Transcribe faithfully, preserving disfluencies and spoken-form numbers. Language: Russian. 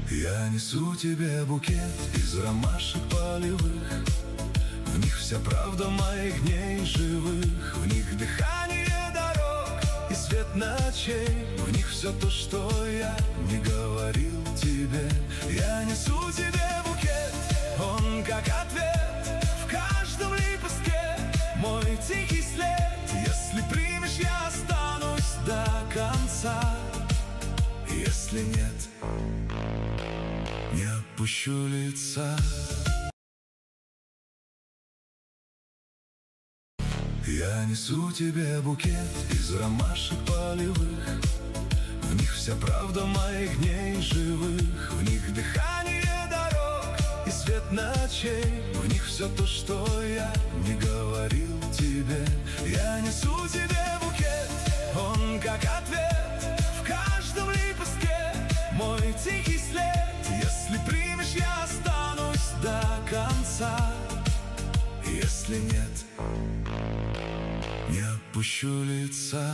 Я несу тебе букет из ромашек полевых. В них вся правда моих дней живых. В них дыхание дорог и свет ночей. В них все то, что я не говорил тебе. Я несу тебе букет, он как ответ в каждом лепестке. Мой тихий след, если примешь, я останусь до конца. Если нет, не опущу лица. Я несу тебе букет из ромашек полевых. В них вся правда моих дней живых. В них дыхание дорог и свет ночей. В них все то, что я не говорил тебе. Я несу тебе букет, он как ответ в каждом лепестке. Мой тихий след, если примешь, я останусь до конца. Если нет, не опущу лица.